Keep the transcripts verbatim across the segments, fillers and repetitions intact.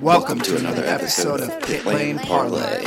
Welcome to another episode of Pit Lane Parlay.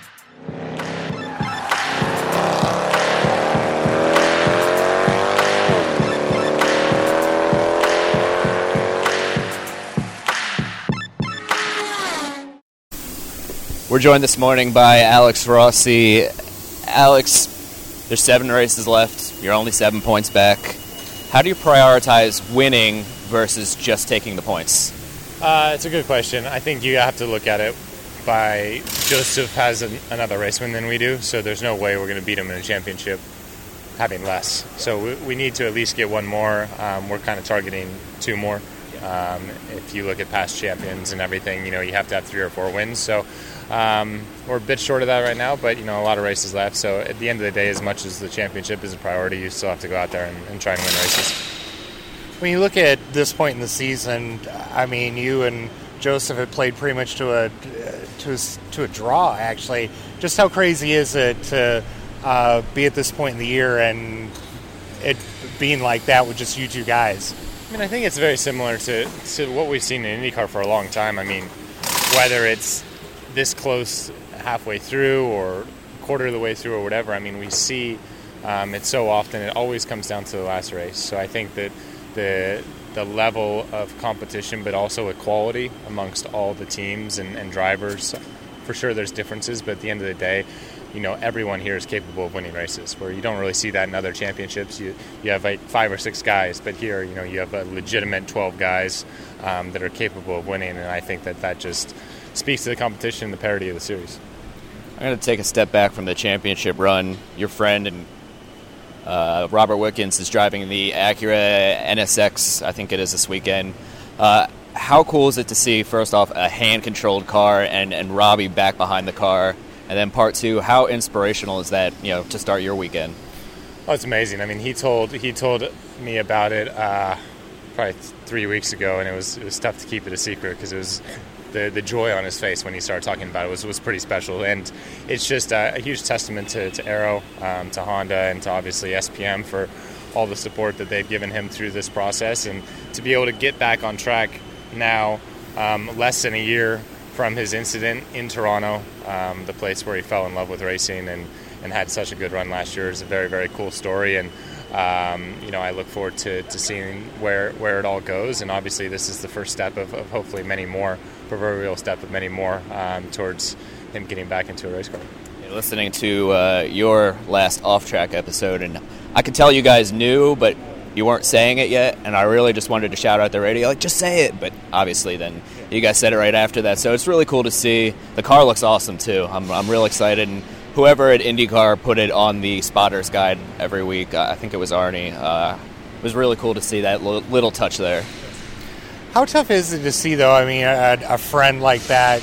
We're joined this morning by Alex Rossi. Alex, there's seven races left. You're only seven points back. How do you prioritize winning versus just taking the points? Uh, it's a good question. I think you have to look at it by Joseph has an, another race win than we do, so there's no way we're going to beat him in a championship having less. So we, we need to at least get one more. Um, we're kind of targeting two more. Um, if you look at past champions and everything, you know, you have to have three or four wins. So um, we're a bit short of that right now, but, you know, a lot of races left. So at the end of the day, as much as the championship is a priority, you still have to go out there and, and try and win races. When you look at this point in the season, I mean, you and Joseph have played pretty much to a to a, to a draw, actually. Just how crazy is it to uh, be at this point in the year and it being like that with just you two guys? I mean, I think it's very similar to, to what we've seen in IndyCar for a long time. I mean, whether it's this close halfway through or quarter of the way through or whatever, I mean, we see um, it so often. It always comes down to the last race. So I think that the the level of competition, but also equality amongst all the teams and, and drivers, for sure there's differences, but at the end of the day, you know, everyone here is capable of winning races, where you don't really see that in other championships. You you have like five or six guys, but here, you know, you have a legitimate twelve guys um, that are capable of winning, and I think that that just speaks to the competition and the parity of the series. I'm going to take a step back from the championship run. Your friend and uh, Robert Wickens is driving the Acura N S X, I think it is this weekend. Uh, how cool is it to see, first off, a hand-controlled car and, and Robbie back behind the car? And then part two, how inspirational is that, you know, to start your weekend? Oh, it's amazing. I mean, he told he told me about it uh, probably three weeks ago, and it was it was tough to keep it a secret because it was the the joy on his face when he started talking about it was was pretty special. And it's just a, a huge testament to, to Aero, um, to Honda, and to obviously S P M for all the support that they've given him through this process, and to be able to get back on track now, um, less than a year from his incident in Toronto, um, the place where he fell in love with racing and, and had such a good run last year, is a very, very cool story. And, um, you know, I look forward to, to seeing where, where it all goes. And obviously this is the first step of, of hopefully many more, proverbial step of many more um, towards him getting back into a race car. You're listening to uh, your last off-track episode, and I could tell you guys knew, but you weren't saying it yet, and I really just wanted to shout out the radio, like, just say it. But obviously then you guys said it right after that, so it's really cool to see. The car looks awesome, too. I'm I'm real excited, and whoever at IndyCar put it on the spotter's guide every week, uh, I think it was Arnie, uh, it was really cool to see that little, little touch there. How tough is it to see, though, I mean, a, a friend like that?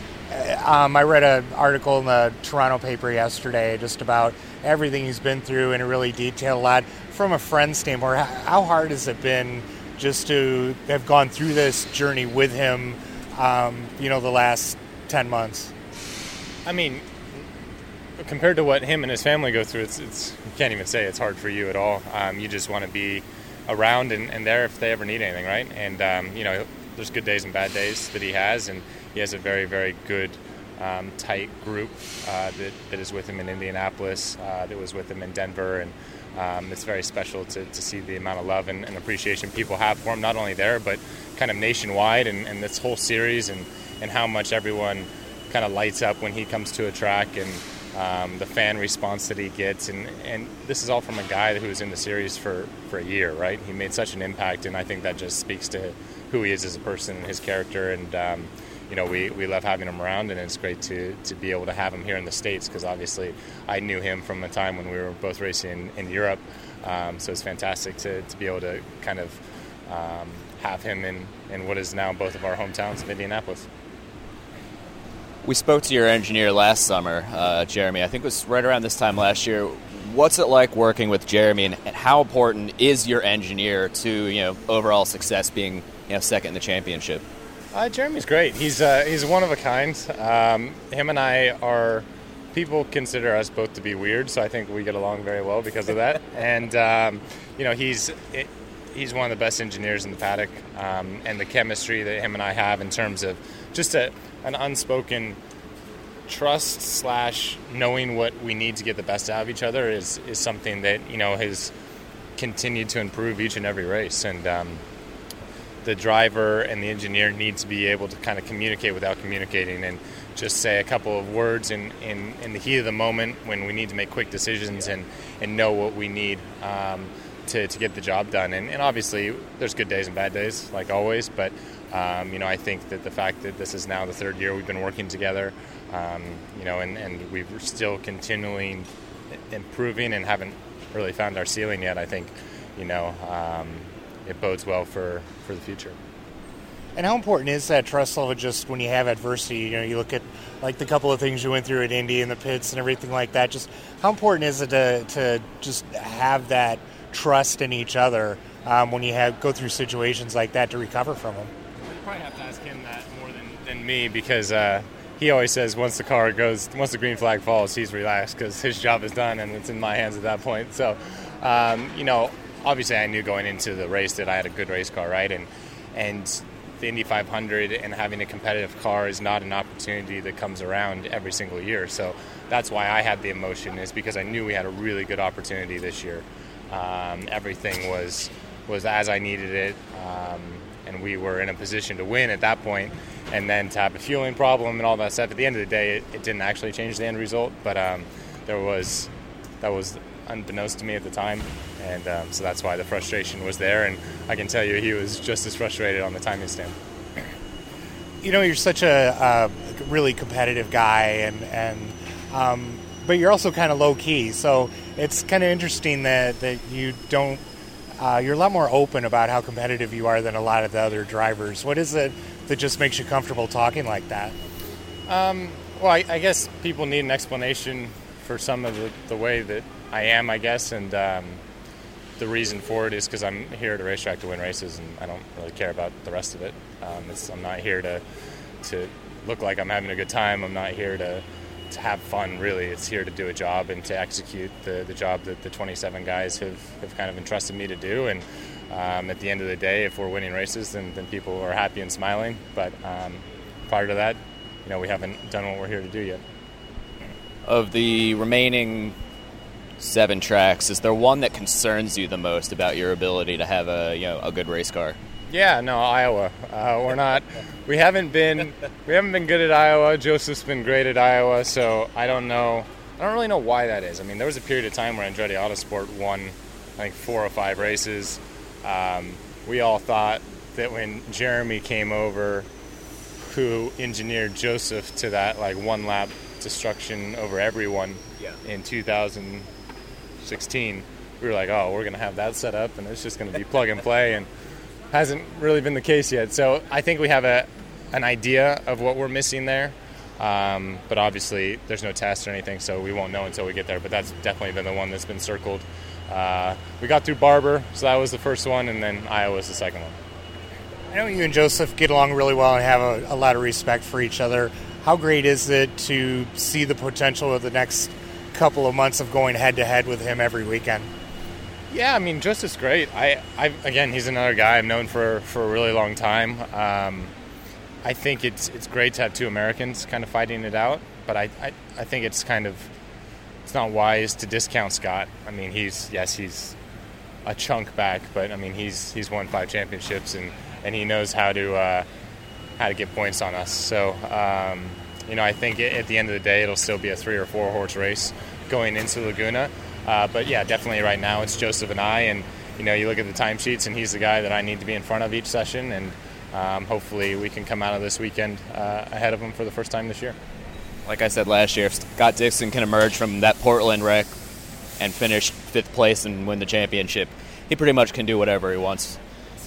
Um, I read an article in the Toronto paper yesterday just about everything he's been through, and it really detailed a lot. From a friend standpoint, how hard has it been just to have gone through this journey with him, um, you know, the last ten months? I mean, compared to what him and his family go through, it's, it's you can't even say it's hard for you at all. Um, you just want to be around and, and there if they ever need anything, right? And, um, you know, there's good days and bad days that he has, and he has a very, very good, um, tight group uh, that, that is with him in Indianapolis, uh, that was with him in Denver, and Um, it's very special to, to see the amount of love and, and appreciation people have for him, not only there, but kind of nationwide, and, and this whole series, and, and how much everyone kind of lights up when he comes to a track, and um, the fan response that he gets. And, and this is all from a guy who was in the series for, for a year, right? He made such an impact, and I think that just speaks to who he is as a person and his character. And, um, you know, we, we love having him around, and it's great to, to be able to have him here in the States, because obviously I knew him from a time when we were both racing in, in Europe. Um, so it's fantastic to, to be able to kind of um, have him in, in what is now both of our hometowns of Indianapolis. We spoke to your engineer last summer, uh, Jeremy. I think it was right around this time last year. What's it like working with Jeremy, and, and how important is your engineer to, you know, overall success, being, you know, second in the championship? Uh, Jeremy's great. He's uh, he's one of a kind. Um, him and I are, people consider us both to be weird, so I think we get along very well because of that. And um, you know, he's it, he's one of the best engineers in the paddock, um, and the chemistry that him and I have in terms of just a an unspoken trust slash knowing what we need to get the best out of each other is is something that, you know, has continued to improve each and every race. And um, the driver and the engineer need to be able to kind of communicate without communicating, and just say a couple of words in, in, in the heat of the moment when we need to make quick decisions, and, and know what we need um, to, to get the job done. And, and obviously there's good days and bad days, like always, but um, you know, I think that the fact that this is now the third year we've been working together, um, you know, and, and we're still continually improving and haven't really found our ceiling yet, I think, you know, um, it bodes well for, for the future. And how important is that trust level just when you have adversity? You know, you look at like the couple of things you went through at Indy and the pits and everything like that. Just how important is it to, to just have that trust in each other um, when you have go through situations like that to recover from them? You probably have to ask him that more than, than me, because uh, he always says once the car goes, once the green flag falls, he's relaxed because his job is done and it's in my hands at that point. So, um, you know, obviously I knew going into the race that I had a good race car, right? And and the Indy five hundred and having a competitive car is not an opportunity that comes around every single year. So that's why I had the emotion, is because I knew we had a really good opportunity this year. Um, everything was was as I needed it, um, and we were in a position to win at that point. And then to have a fueling problem and all that stuff, at the end of the day, it, it didn't actually change the end result. But um, there was that was unbeknownst to me at the time. And um, so that's why the frustration was there. And I can tell you he was just as frustrated on the timing stand. You know, you're such a, a really competitive guy, and, and um, but you're also kind of low-key. So it's kind of interesting that, that you don't uh, – you're a lot more open about how competitive you are than a lot of the other drivers. What is it that just makes you comfortable talking like that? Um, well, I, I guess people need an explanation for some of the, the way that I am, I guess, and um, the reason for it is because I'm here at a racetrack to win races, and I don't really care about the rest of it. Um, it's, I'm not here to to look like I'm having a good time. I'm not here to, to have fun, really. It's here to do a job and to execute the, the job that the twenty-seven guys have, have kind of entrusted me to do. And um, at the end of the day, if we're winning races, then, then people are happy and smiling. But um, prior to that, you know, we haven't done what we're here to do yet. Of the remaining seven tracks, is there one that concerns you the most about your ability to have a you know a good race car? Yeah, no, Iowa. Uh, we're not. We haven't been. We haven't been good at Iowa. Joseph's been great at Iowa, so I don't know. I don't really know why that is. I mean, there was a period of time where Andretti Autosport won, I think, four or five races. Um, we all thought that when Jeremy came over, who engineered Joseph to that like one lap destruction over everyone yeah. in two thousand sixteen, we were like, oh, we're going to have that set up and it's just going to be plug and play, and hasn't really been the case yet. So I think we have a an idea of what we're missing there, um, but obviously there's no test or anything, so we won't know until we get there. But that's definitely been the one that's been circled. Uh, we got through Barber, so that was the first one, and then Iowa's the second one. I know you and Joseph get along really well and have a, a lot of respect for each other. How great is it to see the potential of the next couple of months of going head-to-head with him every weekend? Yeah, I mean, Joseph's great. I, I again, he's another guy I've known for, for a really long time. Um, I think it's it's great to have two Americans kind of fighting it out, but I, I, I think it's kind of it's not wise to discount Scott. I mean, he's yes, he's a chunk back, but I mean, he's he's won five championships and, and he knows how to uh, how to get points on us. So um, you know, I think at the end of the day, it'll still be a three or four horse race going into Laguna. Uh, but yeah, definitely right now it's Joseph and I, and you know, you look at the timesheets, and he's the guy that I need to be in front of each session, and um, hopefully we can come out of this weekend uh, ahead of him for the first time this year. Like I said last year, if Scott Dixon can emerge from that Portland wreck and finish fifth place and win the championship, he pretty much can do whatever he wants.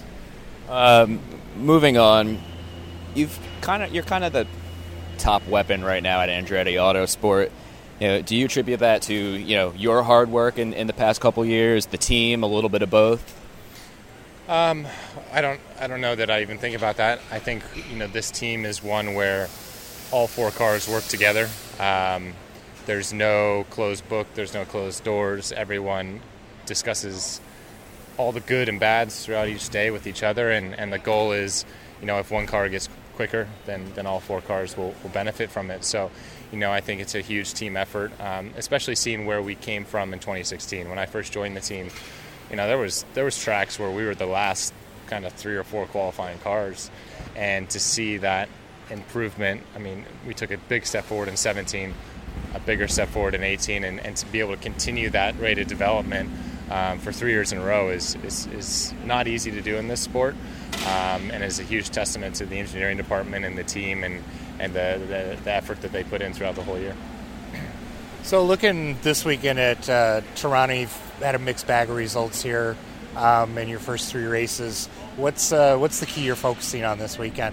Um, moving on, you've kind of you're kind of the top weapon right now at Andretti Autosport. You know, do you attribute that to, you know, your hard work in, in the past couple years, the team, a little bit of both? Um, I don't I don't know that I even think about that. I think, you know, this team is one where all four cars work together. Um, there's no closed book. There's no closed doors. Everyone discusses all the good and bads throughout each day with each other. And, and the goal is, you know, if one car gets quicker, then then all four cars will, will benefit from it. So, you know, I think it's a huge team effort, um, especially seeing where we came from in twenty sixteen. When I first joined the team, you know, there was there was tracks where we were the last kind of three or four qualifying cars, and to see that improvement, I mean, we took a big step forward in seventeen, a bigger step forward in eighteen, and, and to be able to continue that rate of development um, for three years in a row is, is, is not easy to do in this sport, um, and is a huge testament to the engineering department and the team and, and the, the, the effort that they put in throughout the whole year. So looking this weekend at uh, Toronto, you've had a mixed bag of results here um, in your first three races. What's uh, what's the key you're focusing on this weekend?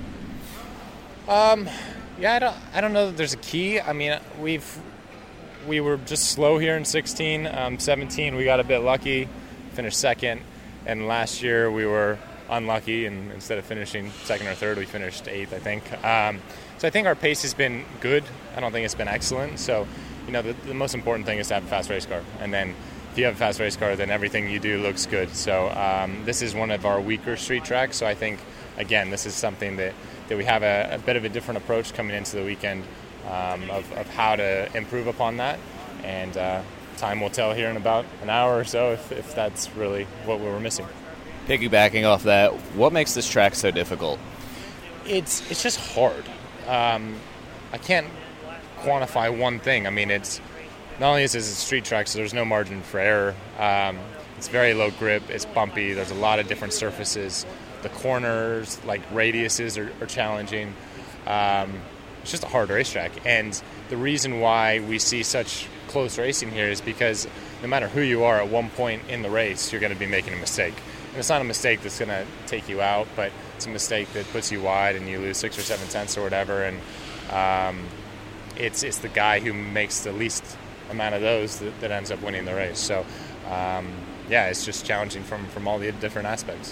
Um, yeah, I don't, I don't know that there's a key. I mean, we've, we were just slow here in sixteen, um, seventeen. We got a bit lucky, finished second, and last year we were unlucky, and instead of finishing second or third, we finished eighth, I think. Um, so I think our pace has been good. I don't think it's been excellent. So, you know, the, the most important thing is to have a fast race car, and then if you have a fast race car, then everything you do looks good. So um, this is one of our weaker street tracks. So I think, again, this is something that that we have a, a bit of a different approach coming into the weekend um, of, of how to improve upon that. And uh, time will tell here in about an hour or so if, if that's really what we were missing. Piggybacking off that, what makes this track so difficult? It's it's just hard. Um, I can't quantify one thing. I mean, it's not only is this a street track, so there's no margin for error. Um, it's very low grip. It's bumpy. There's a lot of different surfaces. The corners, like radiuses, are, are challenging. Um, it's just a hard racetrack. And the reason why we see such close racing here is because no matter who you are, at one point in the race, you're going to be making a mistake. And it's not a mistake that's going to take you out, but it's a mistake that puts you wide and you lose six or seven tenths or whatever. And um, it's it's the guy who makes the least amount of those that, that ends up winning the race. So, um, yeah, it's just challenging from, from all the different aspects.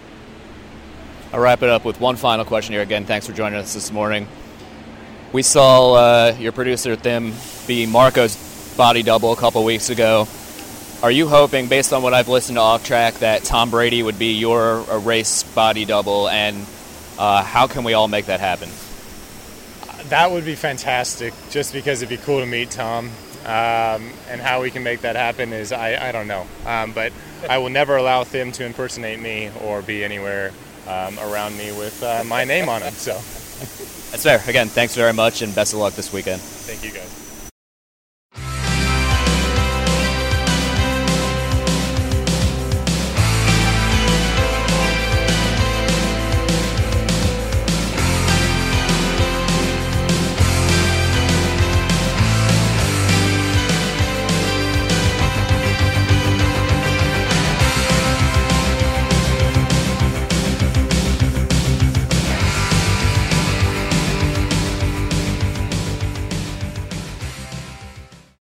I'll wrap it up with one final question here. Again, thanks for joining us this morning. We saw uh, your producer, Tim, be Marco's body double a couple weeks ago. Are you hoping, based on what I've listened to Off Track, that Tom Brady would be your a race body double, and uh, how can we all make that happen? That would be fantastic, just because it'd be cool to meet Tom. Um, and how we can make that happen is, I, I don't know. Um, but I will never allow Tim to impersonate me or be anywhere Um, around me with uh, my name on it. So that's fair. Again, thanks very much, and best of luck this weekend. Thank you, guys.